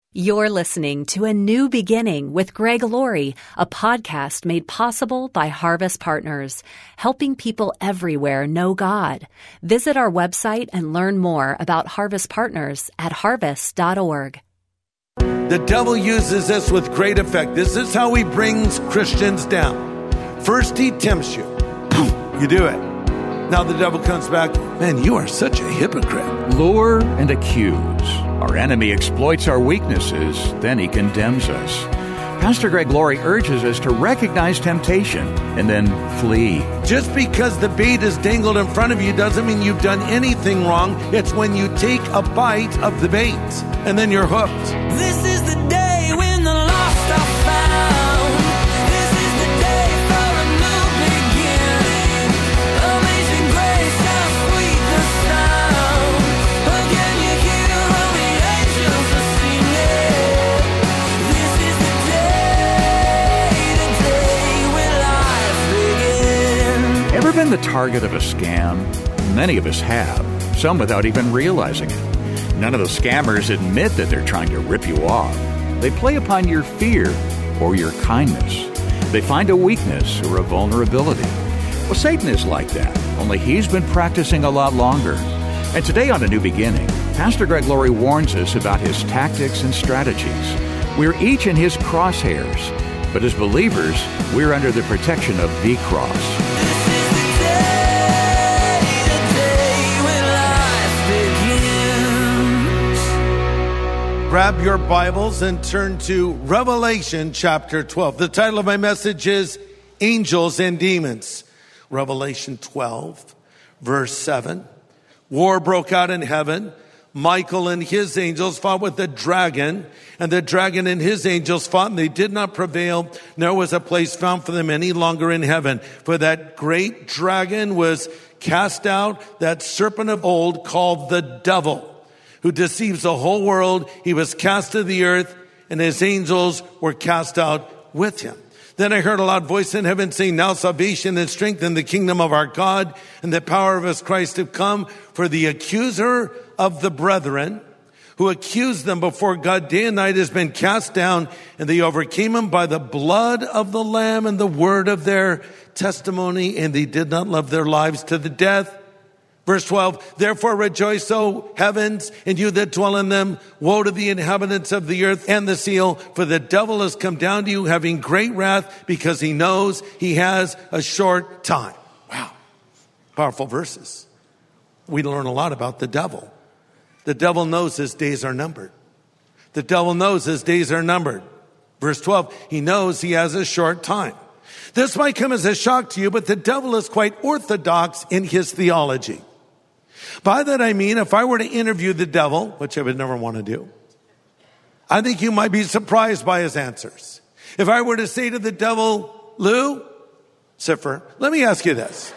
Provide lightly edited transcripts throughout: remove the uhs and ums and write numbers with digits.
You're listening to A New Beginning with Greg Laurie, a podcast made possible by Harvest Partners, helping people everywhere know God. Visit our website and learn more about Harvest Partners at harvest.org. The devil uses this with great effect. This is how he brings Christians down. First, he tempts you. You do it. Now the devil comes back. Man, you are such a hypocrite. Lure and accuse. Our enemy exploits our weaknesses, then he condemns us. Pastor Greg Laurie urges us to recognize temptation and then flee. Just because the bait is dangled in front of you doesn't mean you've done anything wrong. It's when you take a bite of the bait and then you're hooked. This is the day when the lost are found. This is the day for a new beginning. Amazing grace, how sweet the sound. Again you hear all the angels are singing. This is the day when life begins. Ever been the target of a scam? Many of us have, some without even realizing it. None of the scammers admit that they're trying to rip you off. They play upon your fear or your kindness. They find a weakness or a vulnerability. Well, Satan is like that, only he's been practicing a lot longer. And today on A New Beginning, Pastor Greg Laurie warns us about his tactics and strategies. We're each in his crosshairs, but as believers, we're under the protection of the cross. Grab your Bibles and turn to Revelation chapter 12. The title of my message is Angels and Demons. Revelation 12, verse 7. War broke out in heaven. Michael and his angels fought with the dragon, and the dragon and his angels fought, and they did not prevail, nor was a place found for them any longer in heaven. For that great dragon was cast out, that serpent of old called the devil, who deceives the whole world. He was cast to the earth, and his angels were cast out with him. Then I heard a loud voice in heaven saying, now salvation and strength in the kingdom of our God and the power of his Christ have come. For the accuser of the brethren, who accused them before God day and night, has been cast down, and they overcame him by the blood of the Lamb and the word of their testimony, and they did not love their lives to the death. Verse 12, therefore rejoice, O heavens, and you that dwell in them. Woe to the inhabitants of the earth and the sea, for the devil has come down to you, having great wrath, because he knows he has a short time. Wow. Powerful verses. We learn a lot about the devil. The devil knows his days are numbered. The devil knows his days are numbered. Verse 12, he knows he has a short time. This might come as a shock to you, but the devil is quite orthodox in his theology. By that I mean, if I were to interview the devil, which I would never want to do, I think you might be surprised by his answers. If I were to say to the devil, Lucifer, let me ask you this.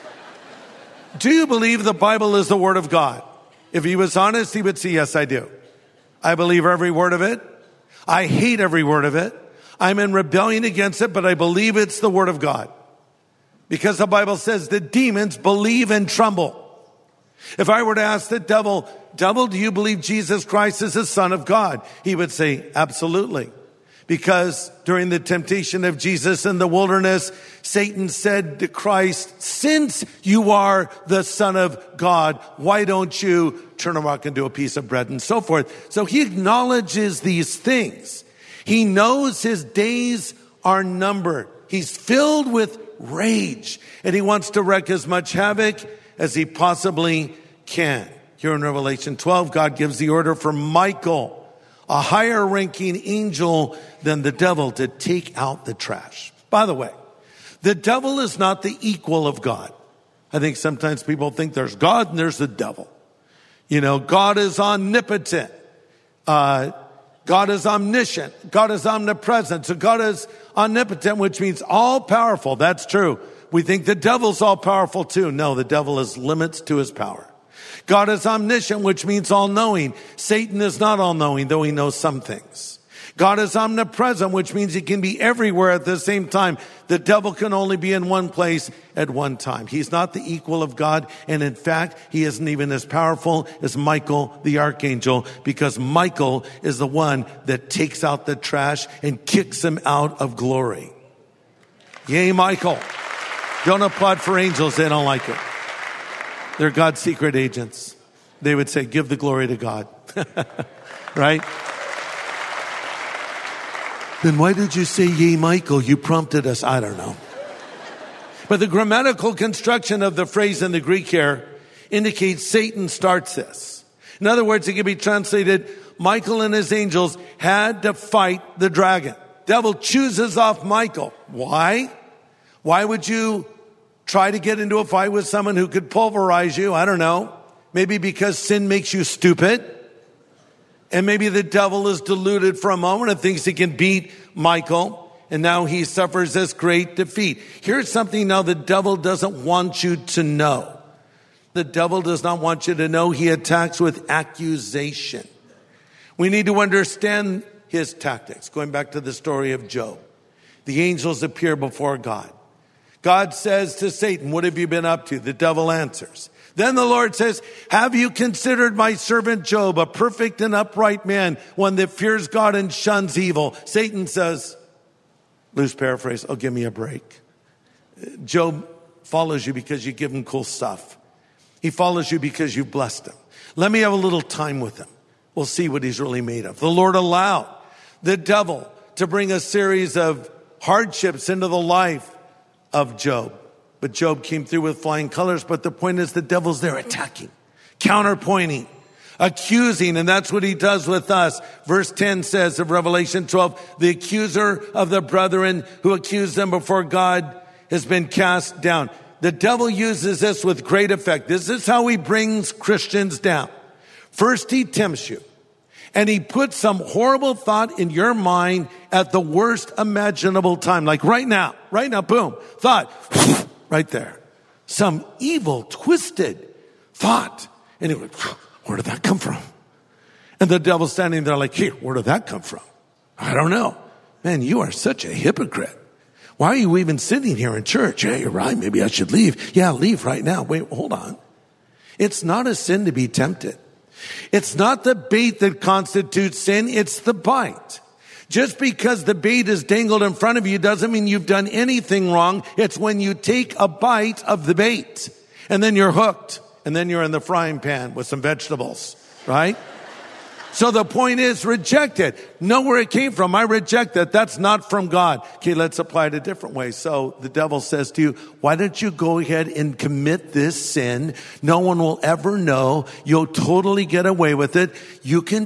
Do you believe the Bible is the Word of God? If he was honest, he would say, yes, I do. I believe every word of it. I hate every word of it. I'm in rebellion against it, but I believe it's the Word of God. Because the Bible says the demons believe and tremble. If I were to ask the devil, do you believe Jesus Christ is the Son of God? He would say, absolutely. Because during the temptation of Jesus in the wilderness, Satan said to Christ, since you are the Son of God, why don't you turn a rock into a piece of bread, and so forth. So he acknowledges these things. He knows his days are numbered. He's filled with rage, and he wants to wreak as much havoc as he possibly can. Here in Revelation 12, God gives the order for Michael, a higher ranking angel than the devil, to take out the trash. By the way, the devil is not the equal of God. I think sometimes people think there's God and there's the devil. You know, God is omnipotent. God is omniscient. God is omnipresent. So God is omnipotent, which means all powerful. That's true. We think the devil's all powerful too. No, the devil has limits to his power. God is omniscient, which means all knowing. Satan is not all knowing, though he knows some things. God is omnipresent, which means he can be everywhere at the same time. The devil can only be in one place at one time. He's not the equal of God. And in fact, he isn't even as powerful as Michael, the archangel, because Michael is the one that takes out the trash and kicks him out of glory. Yay, Michael. Don't applaud for angels. They don't like it. They're God's secret agents. They would say, give the glory to God. Right? Then why did you say, yay, Michael? You prompted us. I don't know. But the grammatical construction of the phrase in the Greek here indicates Satan starts this. In other words, it can be translated, Michael and his angels had to fight the dragon. Devil chooses off Michael. Why? Why would you try to get into a fight with someone who could pulverize you? I don't know. Maybe because sin makes you stupid. And maybe the devil is deluded for a moment and thinks he can beat Michael. And now he suffers this great defeat. Here's something now the devil doesn't want you to know. The devil does not want you to know. He attacks with accusation. We need to understand his tactics. Going back to the story of Job. The angels appear before God. God says to Satan, what have you been up to? The devil answers. Then the Lord says, have you considered my servant Job, a perfect and upright man, one that fears God and shuns evil? Satan says, loose paraphrase, oh, give me a break. Job follows you because you give him cool stuff. He follows you because you blessed him. Let me have a little time with him. We'll see what he's really made of. The Lord allowed the devil to bring a series of hardships into the life of Job. But Job came through with flying colors. But the point is the devil's there attacking, counterpointing, accusing. And that's what he does with us. Verse 10 says of Revelation 12, the accuser of the brethren who accused them before God has been cast down. The devil uses this with great effect. This is how he brings Christians down. First, he tempts you. And he puts some horrible thought in your mind at the worst imaginable time. Like right now, boom, thought, right there. Some evil, twisted thought. And he went, where did that come from? And the devil's standing there like, here, where did that come from? I don't know. Man, you are such a hypocrite. Why are you even sitting here in church? Yeah, you're right. Maybe I should leave. Yeah, leave right now. Wait, hold on. It's not a sin to be tempted. It's not the bait that constitutes sin. It's the bite. Just because the bait is dangled in front of you doesn't mean you've done anything wrong. It's when you take a bite of the bait and then you're hooked and then you're in the frying pan with some vegetables, right? So the point is reject it. Know where it came from. I reject that. That's not from God. Okay, let's apply it a different way. So the devil says to you, why don't you go ahead and commit this sin? No one will ever know. You'll totally get away with it. You can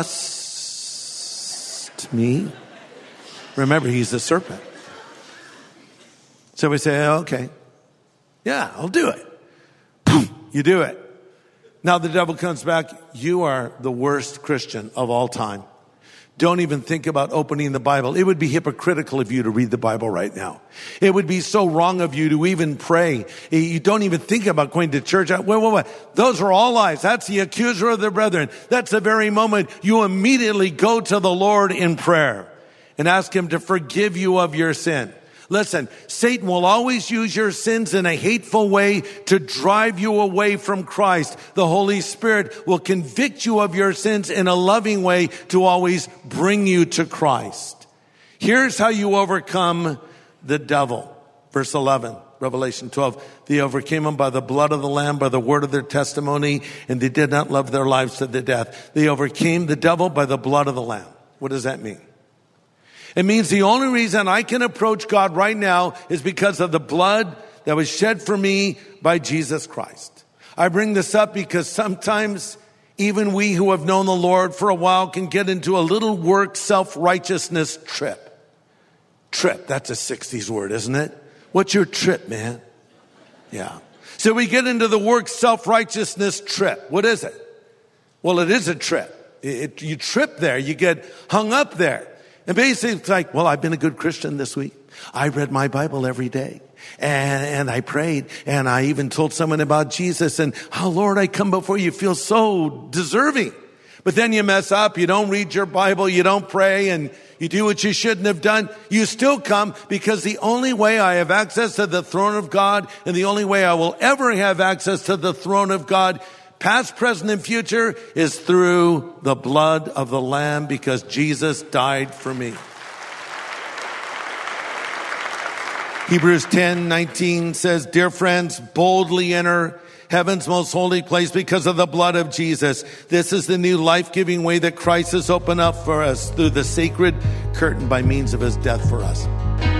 trust me. Remember, he's the serpent. So we say, okay, yeah, I'll do it. You do it. Now the devil comes back, you are the worst Christian of all time. Don't even think about opening the Bible. It would be hypocritical of you to read the Bible right now. It would be so wrong of you to even pray. You don't even think about going to church. Wait. Those are all lies. That's the accuser of the brethren. That's the very moment you immediately go to the Lord in prayer and ask him to forgive you of your sin. Listen, Satan will always use your sins in a hateful way to drive you away from Christ. The Holy Spirit will convict you of your sins in a loving way to always bring you to Christ. Here's how you overcome the devil. Verse 11, Revelation 12. They overcame him by the blood of the Lamb, by the word of their testimony, and they did not love their lives to the death. They overcame the devil by the blood of the Lamb. What does that mean? It means the only reason I can approach God right now is because of the blood that was shed for me by Jesus Christ. I bring this up because sometimes even we who have known the Lord for a while can get into a little work self-righteousness trip. Trip, that's a 60s word, isn't it? What's your trip, man? Yeah. So we get into the work self-righteousness trip. What is it? Well, it is a trip. You trip there. You get hung up there. And basically it's like, well, I've been a good Christian this week. I read my Bible every day. And I prayed. And I even told someone about Jesus. And, oh, Lord, I come before you, feel so deserving. But then you mess up, you don't read your Bible, you don't pray, and you do what you shouldn't have done. You still come because the only way I have access to the throne of God and the only way I will ever have access to the throne of God, past, present, and future, is through the blood of the Lamb because Jesus died for me. Hebrews 10:19 says, "Dear friends, boldly enter heaven's most holy place because of the blood of Jesus. This is the new life-giving way that Christ has opened up for us through the sacred curtain by means of his death for us."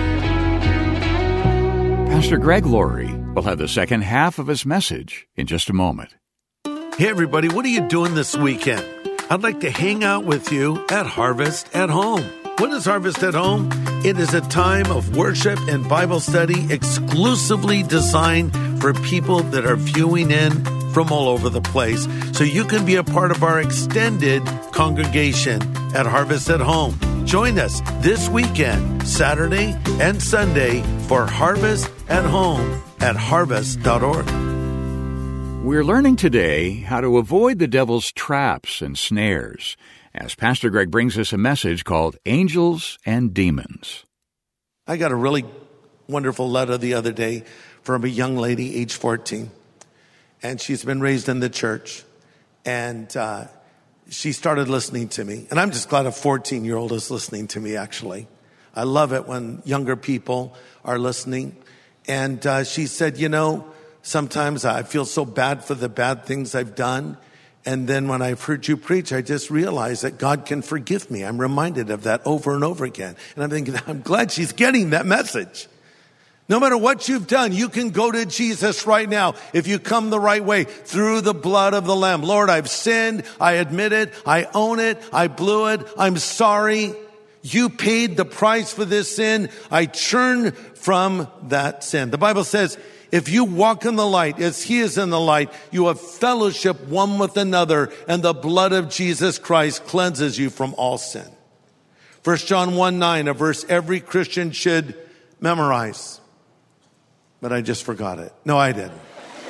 Pastor Greg Laurie will have the second half of his message in just a moment. Hey everybody, what are you doing this weekend? I'd like to hang out with you at Harvest at Home. What is Harvest at Home? It is a time of worship and Bible study exclusively designed for people that are viewing in from all over the place. So you can be a part of our extended congregation at Harvest at Home. Join us this weekend, Saturday and Sunday, for Harvest at Home at harvest.org. We're learning today how to avoid the devil's traps and snares as Pastor Greg brings us a message called Angels and Demons. I got a really wonderful letter the other day from a young lady, age 14. And she's been raised in the church. And she started listening to me. And I'm just glad a 14-year-old is listening to me, actually. I love it when younger people are listening. And she said, you know, sometimes I feel so bad for the bad things I've done. And then when I've heard you preach, I just realized that God can forgive me. I'm reminded of that over and over again. And I'm thinking, I'm glad she's getting that message. No matter what you've done, you can go to Jesus right now if you come the right way through the blood of the Lamb. Lord, I've sinned. I admit it. I own it. I blew it. I'm sorry. You paid the price for this sin. I turn from that sin. The Bible says, if you walk in the light as he is in the light, you have fellowship one with another, and the blood of Jesus Christ cleanses you from all sin. 1 John 1:9, a verse every Christian should memorize. But I just forgot it. No, I didn't.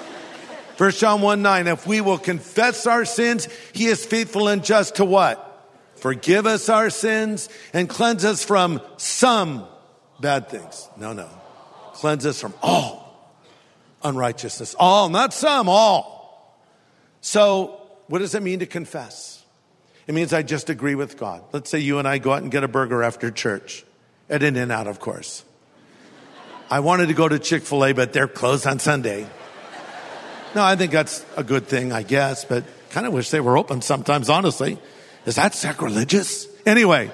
1 John 1:9, if we will confess our sins, he is faithful and just to what? Forgive us our sins and cleanse us from some bad things. No. Cleanse us from all unrighteousness. All, not some, all. So what does it mean to confess? It means I just agree with God. Let's say you and I go out and get a burger after church. At In-N-Out, of course. I wanted to go to Chick-fil-A, but they're closed on Sunday. No, I think that's a good thing, I guess, but kind of wish they were open sometimes, honestly. Is that sacrilegious? Anyway,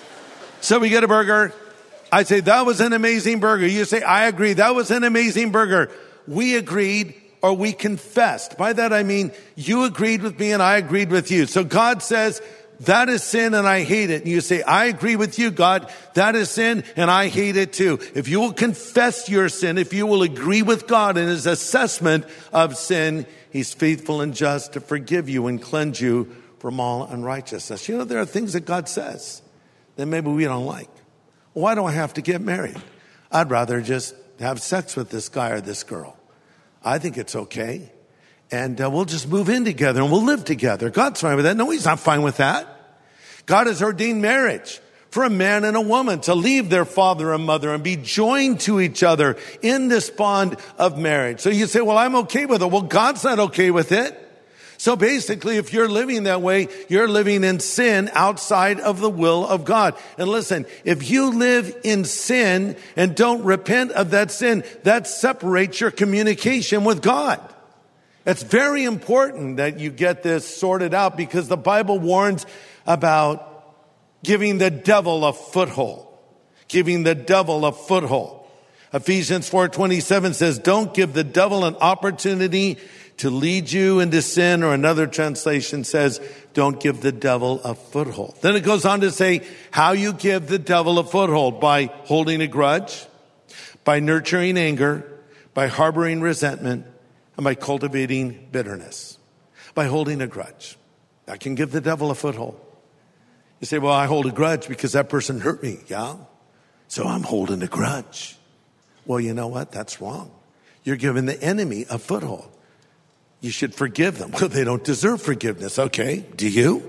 so we get a burger. I say, that was an amazing burger. You say, I agree, that was an amazing burger. We agreed, or we confessed. By that I mean, you agreed with me and I agreed with you. So God says, that is sin and I hate it. And you say, I agree with you, God. That is sin and I hate it too. If you will confess your sin, if you will agree with God in his assessment of sin, he's faithful and just to forgive you and cleanse you from all unrighteousness. You know, there are things that God says that maybe we don't like. Why do I have to get married? I'd rather just have sex with this guy or this girl. I think it's okay. And we'll just move in together and we'll live together. God's fine with that. No, he's not fine with that. God has ordained marriage for a man and a woman to leave their father and mother and be joined to each other in this bond of marriage. So you say, well, I'm okay with it. Well, God's not okay with it. So basically, if you're living that way, you're living in sin outside of the will of God. And listen, if you live in sin and don't repent of that sin, that separates your communication with God. It's very important that you get this sorted out because the Bible warns about giving the devil a foothold. Giving the devil a foothold. Ephesians 4:27 says, don't give the devil an opportunity to lead you into sin, or another translation says, don't give the devil a foothold. Then it goes on to say how you give the devil a foothold: by holding a grudge, by nurturing anger, by harboring resentment, and by cultivating bitterness. By holding a grudge. I can give the devil a foothold. You say, well, I hold a grudge because that person hurt me. Yeah? So I'm holding a grudge. Well, you know what? That's wrong. You're giving the enemy a foothold. You should forgive them. Well, they don't deserve forgiveness. Okay. Do you?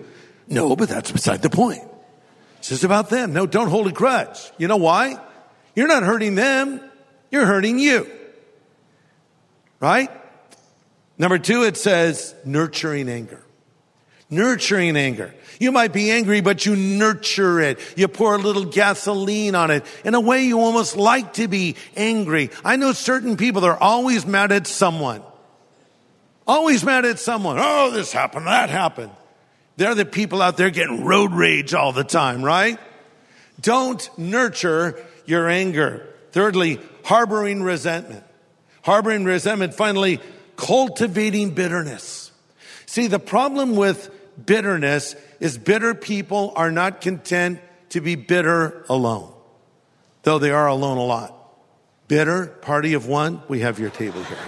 No, but that's beside the point. It's just about them. No, don't hold a grudge. You know why? You're not hurting them. You're hurting you. Right? Number 2, it says nurturing anger. Nurturing anger. You might be angry, but you nurture it. You pour a little gasoline on it. In a way, you almost like to be angry. I know certain people that are always mad at someone. Always mad at someone. Oh, this happened, that happened. They're the people out there getting road rage all the time, right? Don't nurture your anger. Thirdly, harboring resentment. Harboring resentment. Finally, cultivating bitterness. See, the problem with bitterness is bitter people are not content to be bitter alone, though they are alone a lot. Bitter, party of one, we have your table here.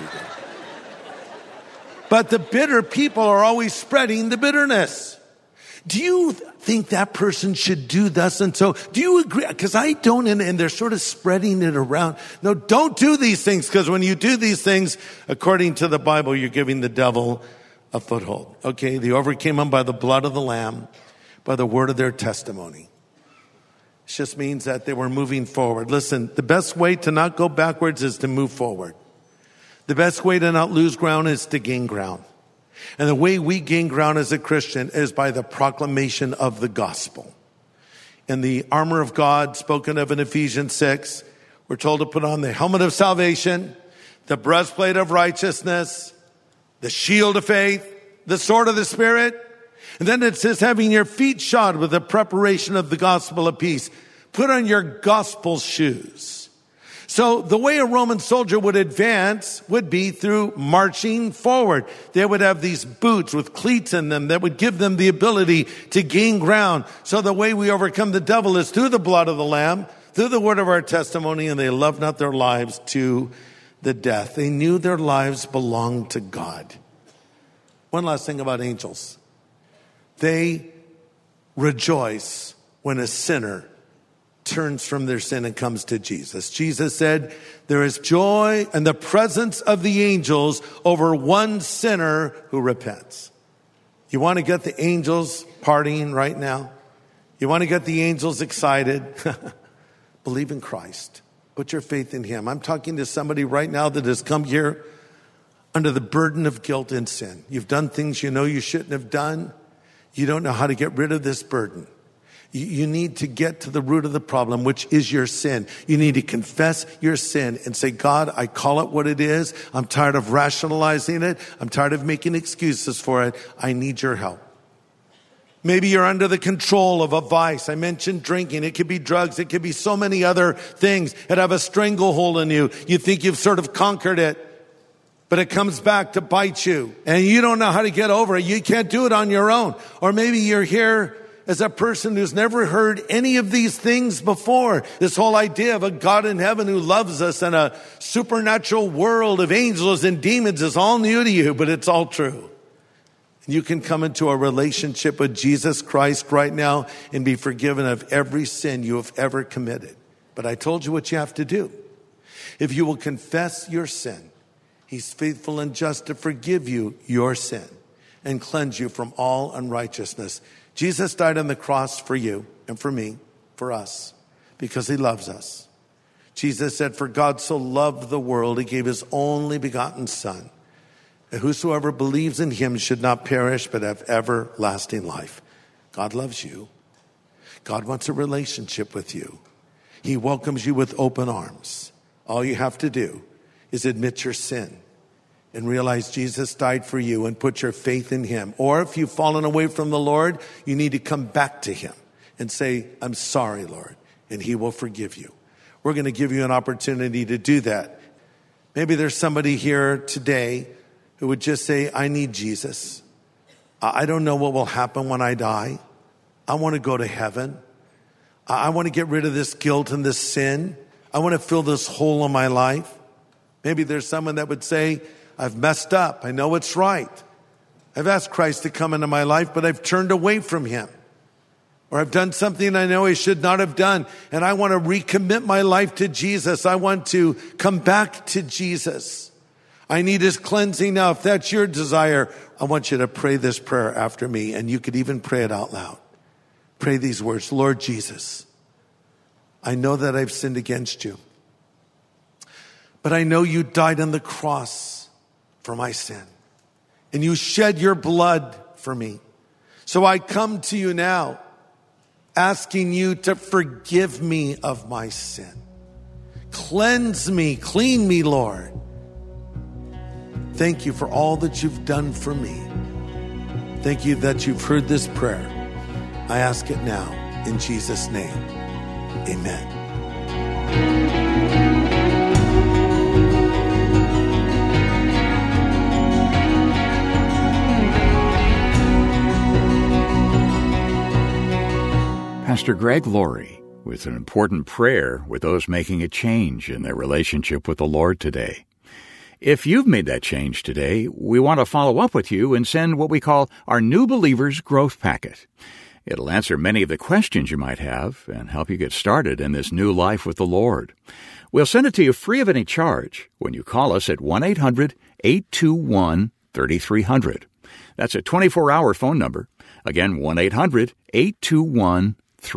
But the bitter people are always spreading the bitterness. Do you think that person should do thus and so? Do you agree? Because I don't, and they're sort of spreading it around. No, don't do these things, because when you do these things, according to the Bible, you're giving the devil a foothold. Okay, they overcame him by the blood of the Lamb, by the word of their testimony. It just means that they were moving forward. Listen, the best way to not go backwards is to move forward. The best way to not lose ground is to gain ground. And the way we gain ground as a Christian is by the proclamation of the gospel. In the armor of God spoken of in Ephesians 6, we're told to put on the helmet of salvation, the breastplate of righteousness, the shield of faith, the sword of the Spirit. And then it says, having your feet shod with the preparation of the gospel of peace. Put on your gospel shoes. So the way a Roman soldier would advance would be through marching forward. They would have these boots with cleats in them that would give them the ability to gain ground. So the way we overcome the devil is through the blood of the Lamb, through the word of our testimony, and they loved not their lives to the death. They knew their lives belonged to God. One last thing about angels. They rejoice when a sinner turns from their sin and comes to Jesus. Jesus said, there is joy in the presence of the angels over one sinner who repents. You want to get the angels partying right now? You want to get the angels excited? Believe in Christ. Put your faith in him. I'm talking to somebody right now that has come here under the burden of guilt and sin. You've done things you know you shouldn't have done. You don't know how to get rid of this burden. You need to get to the root of the problem, which is your sin. You need to confess your sin and say, God, I call it what it is. I'm tired of rationalizing it. I'm tired of making excuses for it. I need your help. Maybe you're under the control of a vice. I mentioned drinking. It could be drugs. It could be so many other things that have a stranglehold on you. You think you've sort of conquered it, but it comes back to bite you. And you don't know how to get over it. You can't do it on your own. Or maybe you're here as a person who's never heard any of these things before. This whole idea of a God in heaven who loves us and a supernatural world of angels and demons is all new to you, but it's all true. You can come into a relationship with Jesus Christ right now and be forgiven of every sin you have ever committed. But I told you what you have to do. If you will confess your sin, he's faithful and just to forgive you your sin and cleanse you from all unrighteousness. Jesus died on the cross for you and for me, for us, because he loves us. Jesus said, for God so loved the world, he gave his only begotten Son. And whosoever believes in him should not perish, but have everlasting life. God loves you. God wants a relationship with you. He welcomes you with open arms. All you have to do is admit your sin and realize Jesus died for you and put your faith in him. Or if you've fallen away from the Lord, you need to come back to him and say, I'm sorry, Lord, and he will forgive you. We're going to give you an opportunity to do that. Maybe there's somebody here today who would just say, I need Jesus. I don't know what will happen when I die. I want to go to heaven. I want to get rid of this guilt and this sin. I want to fill this hole in my life. Maybe there's someone that would say, I've messed up. I know it's right. I've asked Christ to come into my life, but I've turned away from him. Or I've done something I know I should not have done, and I want to recommit my life to Jesus. I want to come back to Jesus. I need his cleansing now. If that's your desire, I want you to pray this prayer after me, and you could even pray it out loud. Pray these words. Lord Jesus, I know that I've sinned against you, but I know you died on the cross for my sin, and you shed your blood for me. So I come to you now, asking you to forgive me of my sin. Cleanse me, clean me, Lord. Thank you for all that you've done for me. Thank you that you've heard this prayer. I ask it now in Jesus' name. Amen. Pastor Greg Laurie with an important prayer with those making a change in their relationship with the Lord today. If you've made that change today, we want to follow up with you and send what we call our New Believers Growth Packet. It'll answer many of the questions you might have and help you get started in this new life with the Lord. We'll send it to you free of any charge when you call us at 1-800-821-3300. That's a 24-hour phone number. Again, 1-800-821-3300.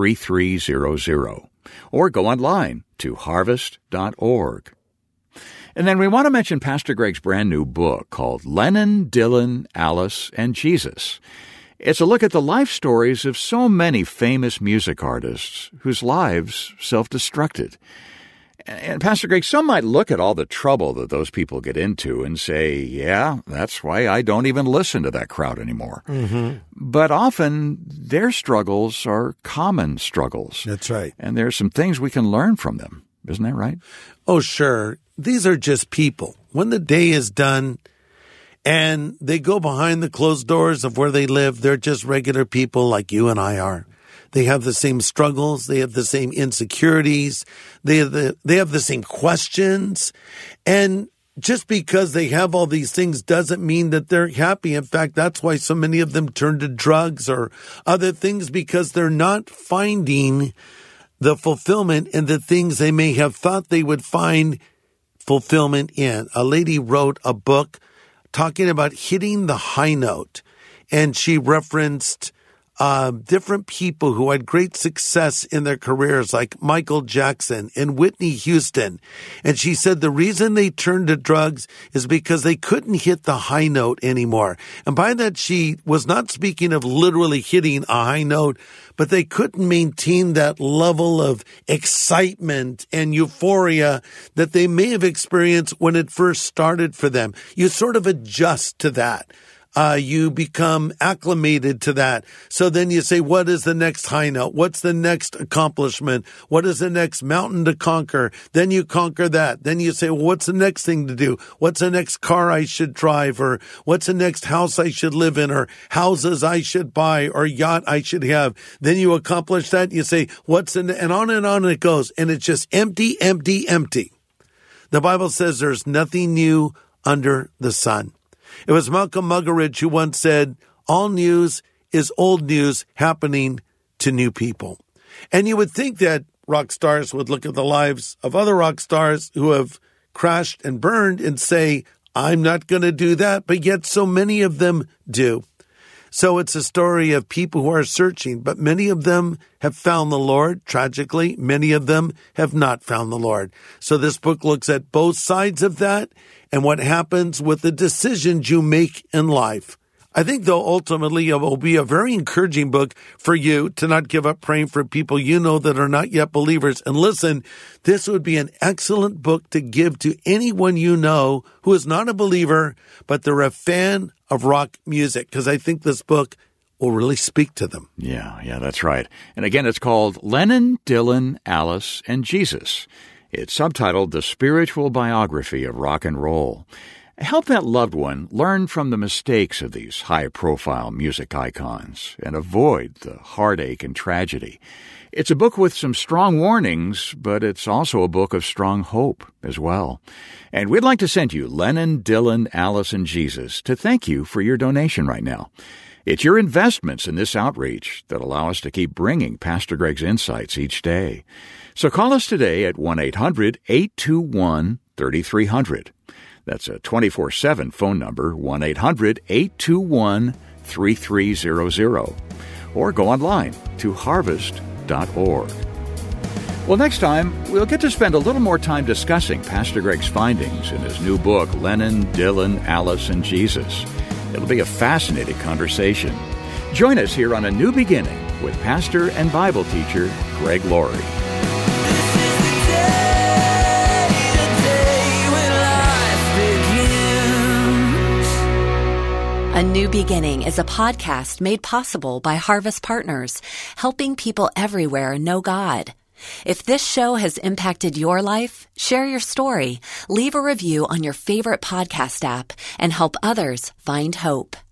Or go online to harvest.org. And then we want to mention Pastor Greg's brand new book called Lennon, Dylan, Alice, and Jesus. It's a look at the life stories of so many famous music artists whose lives self-destructed. And Pastor Greg, some might look at all the trouble that those people get into and say, yeah, that's why I don't even listen to that crowd anymore. Mm-hmm. But often their struggles are common struggles. That's right. And there's some things we can learn from them. Isn't that right? Oh, sure. These are just people. When the day is done and they go behind the closed doors of where they live, they're just regular people like you and I are. They have the same struggles. They have the same insecurities. They have the same questions. And just because they have all these things doesn't mean that they're happy. In fact, that's why so many of them turn to drugs or other things, because they're not finding the fulfillment in the things they may have thought they would find fulfillment in. A lady wrote a book talking about hitting the high note, and she referenced different people who had great success in their careers, like Michael Jackson and Whitney Houston. And she said the reason they turned to drugs is because they couldn't hit the high note anymore. And by that, she was not speaking of literally hitting a high note, but they couldn't maintain that level of excitement and euphoria that they may have experienced when it first started for them. You sort of adjust to that. You become acclimated to that. So then you say, what is the next high note? What's the next accomplishment? What is the next mountain to conquer? Then you conquer that. Then you say, well, what's the next thing to do? What's the next car I should drive? Or what's the next house I should live in? Or houses I should buy? Or yacht I should have? Then you accomplish that. You say, and on it goes. And it's just empty, empty, empty. The Bible says there's nothing new under the sun. It was Malcolm Muggeridge who once said, all news is old news happening to new people. And you would think that rock stars would look at the lives of other rock stars who have crashed and burned and say, I'm not going to do that, but yet so many of them do. So it's a story of people who are searching, but many of them have found the Lord. Tragically, many of them have not found the Lord. So this book looks at both sides of that and what happens with the decisions you make in life. I think, though, ultimately it will be a very encouraging book for you to not give up praying for people you know that are not yet believers. And listen, this would be an excellent book to give to anyone you know who is not a believer, but they're a fan of rock music, because I think this book will really speak to them. Yeah, that's right. And again, it's called Lennon, Dylan, Alice, and Jesus. It's subtitled The Spiritual Biography of Rock and Roll. Help that loved one learn from the mistakes of these high-profile music icons and avoid the heartache and tragedy. It's a book with some strong warnings, but it's also a book of strong hope as well. And we'd like to send you Lennon, Dylan, Alice, and Jesus to thank you for your donation right now. It's your investments in this outreach that allow us to keep bringing Pastor Greg's insights each day. So call us today at 1-800-821-3300. That's a 24/7 phone number, 1-800-821-3300. Or go online to harvest.org. Well, next time, we'll get to spend a little more time discussing Pastor Greg's findings in his new book, Lennon, Dylan, Alice, and Jesus. It'll be a fascinating conversation. Join us here on A New Beginning with pastor and Bible teacher Greg Laurie. A New Beginning is a podcast made possible by Harvest Partners, helping people everywhere know God. If this show has impacted your life, share your story, leave a review on your favorite podcast app, and help others find hope.